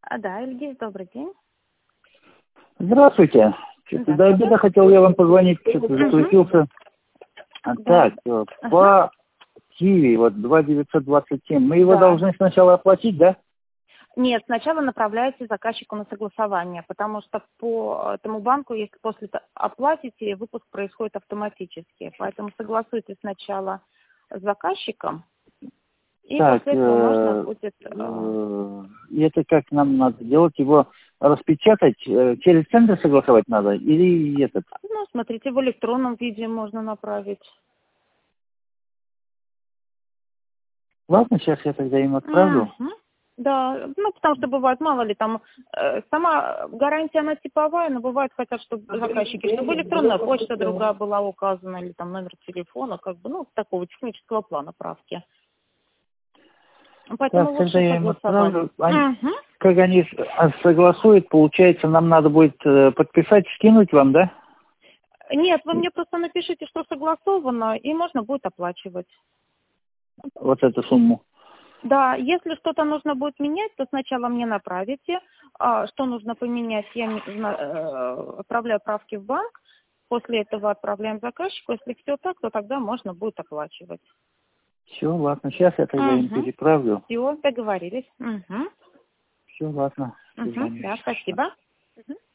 Да, Ильгиз, добрый день. Здравствуйте. Что-то до обеда хотел я вам позвонить, что-то засуетился. Так, по Киви, вот 2927, мы его должны сначала оплатить, да? Нет, сначала направляете заказчику на согласование, потому что по этому банку, если после оплатите, выпуск происходит автоматически. Поэтому согласуйте сначала с заказчиком, и Так, после этого можно будет... и это как нам надо делать? Его распечатать, через центр согласовать надо или этот? Ну, смотрите, в электронном виде можно направить. Ладно, сейчас я тогда им отправлю. Да, ну, потому что бывает, мало ли, там, сама гарантия, она типовая, но бывает, хотят, чтобы заказчики, чтобы электронная почта другая была указана, или там номер телефона, как бы, ну, такого технического плана правки. Поэтому Так, лучше тогда я им согласовать. отправлю. Как они согласуют, получается, нам надо будет подписать, скинуть вам, да? Нет, вы мне просто напишите, что согласовано, и можно будет оплачивать. Вот эту сумму. Да, если что-то нужно будет менять, то сначала мне направите. Что нужно поменять, я отправляю правки в банк. После этого отправляем заказчику. Если все так, то тогда можно будет оплачивать. Все, ладно, сейчас я тогда им переправлю. Все, договорились. Все, ладно. Да, спасибо.